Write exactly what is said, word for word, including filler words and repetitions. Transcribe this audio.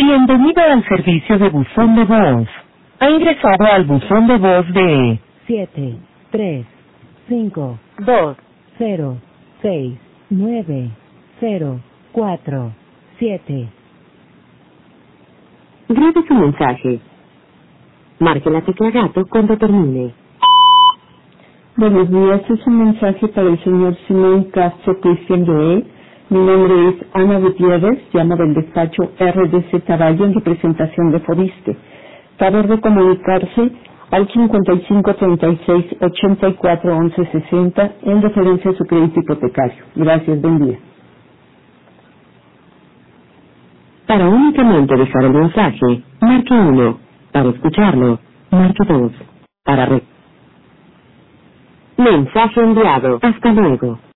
Bienvenido al servicio de buzón de voz. Ha ingresado al buzón de voz de siete, tres, cinco, dos, cero, seis, nueve, cero, cuatro, siete. Grabe su mensaje. Marque la tecla gato cuando termine. Buenos días, es un mensaje para el señor Simón Castro Cristian Joel. Mi nombre es Ana Gutiérrez, llamo del despacho R D Z Valle en representación de Fobiste. Favor de comunicarse al cincuenta y cinco, treinta y seis, ochenta y cuatro, once, sesenta en referencia a su crédito hipotecario. Gracias, buen día. Para únicamente dejar el mensaje, marque uno. Para escucharlo, marque dos. Para re... Mensaje enviado. Hasta luego.